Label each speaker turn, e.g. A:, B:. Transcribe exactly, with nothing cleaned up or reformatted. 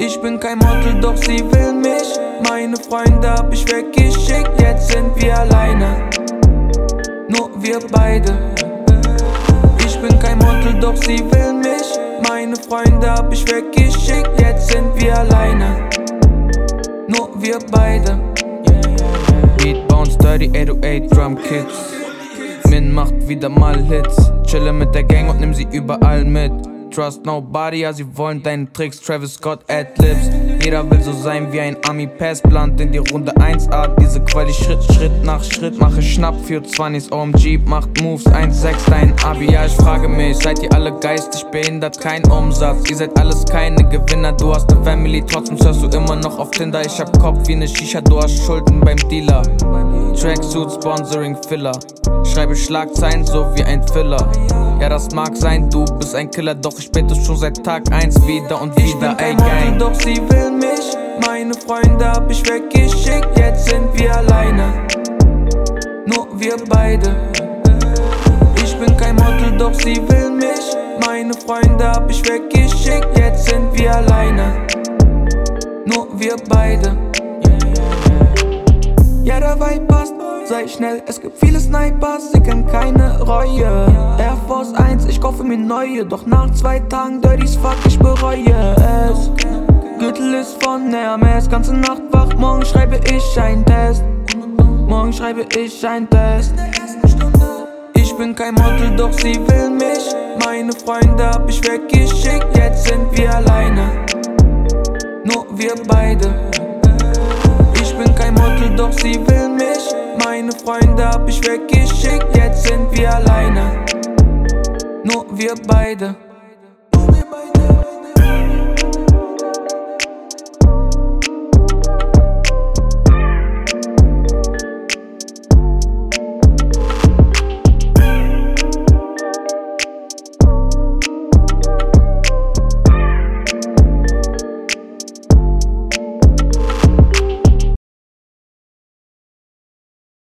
A: Ich bin kein Model, doch sie will mich. Meine Freunde hab ich weggeschickt, jetzt sind wir alleine. Nur wir beide. Ich bin kein Model, doch sie will mich. Meine Freunde hab ich weggeschickt, jetzt sind wir alleine. Nur wir beide. Beat Bounce, Dirty acht null acht Drum Kits. Min macht wieder mal Hits. Chille mit der Gang und nimm sie überall mit. Trust nobody, ja sie wollen deine Tricks. Travis Scott Adlibs. Jeder will so sein wie ein Ami. Pass plant in die Runde eins A. Diese Quali Schritt, Schritt nach Schritt. Mache Schnapp für zwanzig O M G. Macht Moves eins sechs dein Abi. Ja ich frage mich, seid ihr alle geistig behindert? Kein Umsatz, ihr seid alles keine Gewinner. Du hast ne Family, trotzdem surfst du immer noch auf Tinder. Ich hab Kopf wie ne Shisha, du hast Schulden beim Dealer. Tracksuit, Sponsoring, Filler. Schreibe Schlagzeilen so wie ein Filler. Ja das mag sein, du bist ein Killer. Doch ich bete schon seit Tag eins wieder und wieder. Ich bin kein Model, doch sie will mich. Meine Freunde hab ich weggeschickt, jetzt sind wir alleine. Nur wir beide. Ich bin kein Model, doch sie will mich. Meine Freunde hab ich weggeschickt, jetzt sind wir alleine. Nur wir beide. Ja, der Vibe passt, sei schnell, es gibt viele Snipers, sie kennen keine Reue. Air Force eins, ich kaufe mir neue, doch nach zwei Tagen Dirty's fuck, ich bereue es. Gürtel ist von Hermes, ganze Nacht wach, morgen schreibe ich einen Test. Morgen schreibe ich einen Test. Ich bin kein Model, doch sie will mich. Meine Freunde hab ich weggeschickt, jetzt sind wir alleine. Nur wir beide. Ich bin kein Model, doch sie will mich. Meine Freunde hab ich weggeschickt, jetzt sind wir alleine. Nur wir beide.